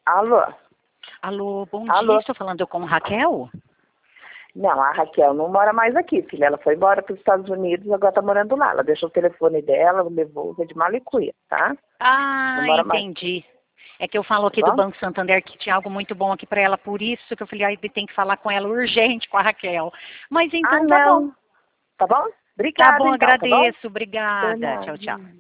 Alô? Alô, bom Alô? dia, estou falando com Raquel? Não, a Raquel não mora mais aqui, filha. Ela foi embora para os Estados Unidos, agora tá morando lá. Ela deixou o telefone dela, levou, foi de Malicuia, tá? Ah, Não mora mais, entendi. É que eu falo aqui tá do bom? Banco Santander que tinha algo muito bom aqui para ela, por isso que eu falei, ai, tem que falar com ela urgente, com a Raquel. Mas Ah, então tá bom. não. Tá bom? Tá Obrigada, bom, então, tá bom? agradeço, De obrigada. Tchau, tchau. nada.